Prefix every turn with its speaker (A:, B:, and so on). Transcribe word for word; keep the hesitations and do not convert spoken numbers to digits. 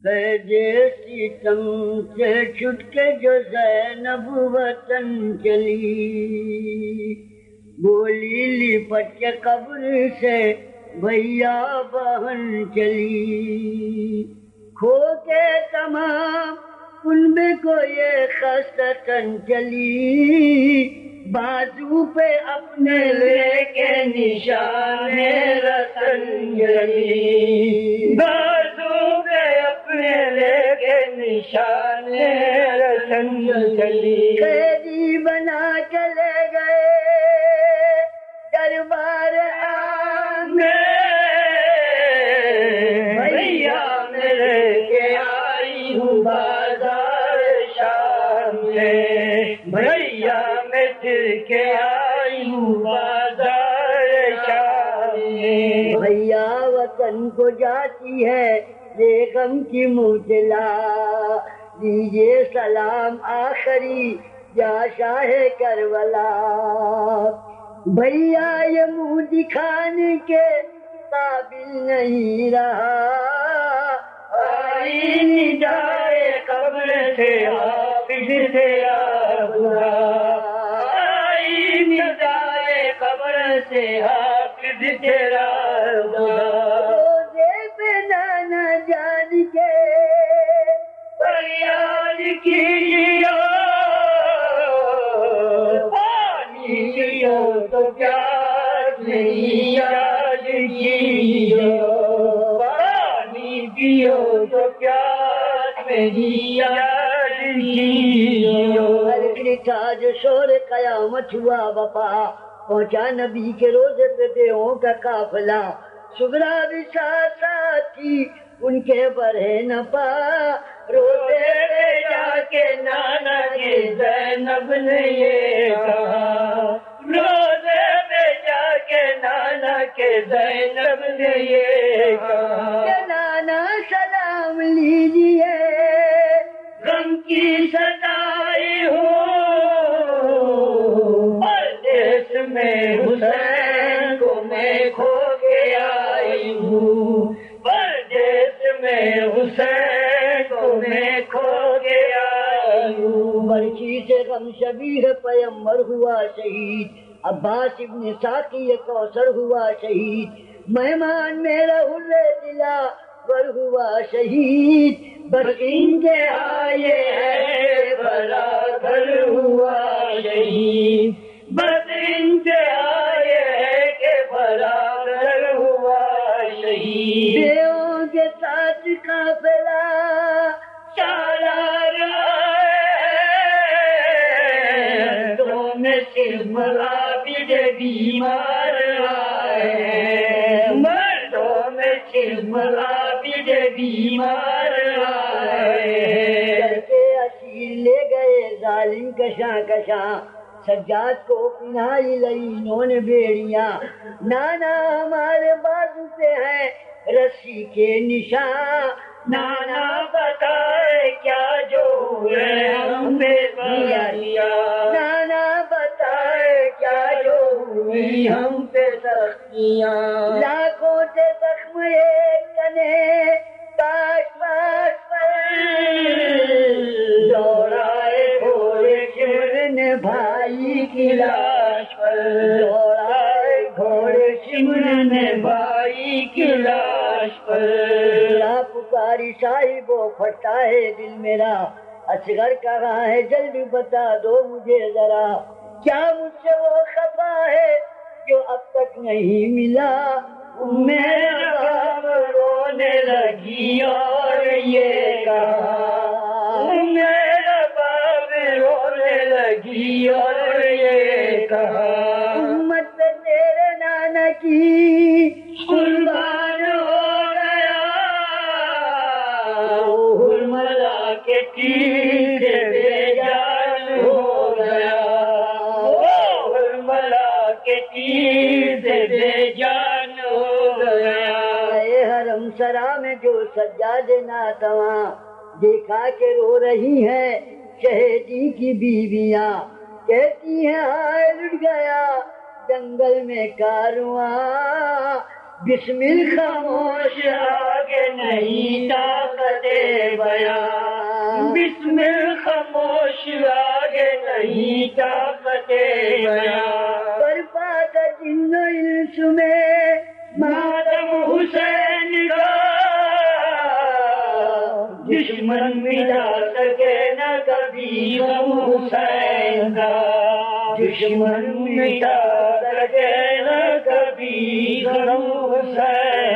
A: سیتم سے چھٹ کے جو زینب وطن چلی، بولی لپٹ کے قبر سے بھیا بہن چلی، کھو کے تمام کنب کو یہ خستتن چلی، بازو پہ اپنے لے کے نشان رتن چلی، بازو پہ اپنے لے کے نشان رتن چلی، قیدی بنا کے لے گئے دربار عام میں، بھیا میں لے کے آئی ہوں بازار شام سے، بھیا میں پھر کے آئی ہوں بازار شام میں، بھیا وطن کو جاتی ہے یہ غم کی مبتلا، دیجیے سلام آخری یا شاہ کربلا، بھیا یہ منہ دکھانے کے قابل نہیں رہا، آئی ندائے قبر سے حافظ تیرا خدا، آئی ندائے قبر سے حافظ تیرا خدا، روزے پہ نانا جان کے فریاد کیجیے، پانی پیو تو پیاس نہیں یاد کیجیے، پانی پیو تو پیاس نہیں یاد کیجیے، جو شور قیامت ہوا وفا، پہنچا نبی کے روزے پہ دیہوں کا قافلہ، شبرا بھی ساتھ ساتھ تھی ان کے برہے نہ پا، روزے پہ جا کے نانا کی زینب نے یہ کہا، روزے پہ جا کے نانا کے زینب نے یہ کہا کہ نانا سلام لیجیے، غم کی ستائی ہو پردیس میں حسین کو میں کھو کے آئی ہوں، پردیس میں حسین کو میں کھو کے آئی ہوں، برچی سے غم شبیہ پیمبر ہوا شہید، عباس ابن ساقی کوثر ہوا شہید، مہمان میرا حرے دلا ور ہوا شہید، بس ان کے آئے ہے بڑا گھر ہوا شہید، بس ان کے آئے ہے کہ بڑا گھر ہوا شہید، دیووں کے ساتھ قافلہ سالار آئے، تو میں صرف عابد بیمار آئے، مردوں میں صرف عابد بیمار آئے، کے اسیر لے گئے ظالم کشاں کشاں، سجاد کو پنائی لئی انہوں نے بیڑیاں، نانا ہمارے بازو پہ ہے رسی کے نشان، نانا بتائے کیا جو ہوئے ہم نے کیا، نانا بتائے کیا جو ہوئی ہم پہ سختیاں، لاکھوں سے زخم ایک کنے پاس پاس پر، دوڑائے گھوڑے شمر نے بھائی کی لاش پر، دوڑائے گھوڑے شمر نے بھائی کی لاش پر، پکاری صاحب وہ پھٹا ہے دل میرا، اصغر کہاں ہے جلدی بتا دو مجھے ذرا، کیا مجھ سے وہ خفا ہے جو اب تک نہیں ملا، میرا باپ رونے لگی اور یہ کہا، میرا باپ رونے لگی اور یہ کہا، امت پہ تیرے نانا کی قربان ہو گیا، حرملا کے تیر سے بے جان ہو گیا، حرملا کے تیر سے بے جان ہو گیا، اے حرم سرا میں جو سجاد ناتواں، دیکھا کہ رو رہی ہیں شہیدی کی بیویاں، کہتی ہیں ہائے لٹ گیا جنگل میں کارواں، بسمل خاموش آگے نہیں طاقت بیان، بسمل خاموش آگے نہیں طاقت بیان، برپا جن و انس میں ماتم حسین کا، دشمن ملا سکے نہ کبھی غم حسین کا، دشمن مٹا سکے نہ کبھی غم حسین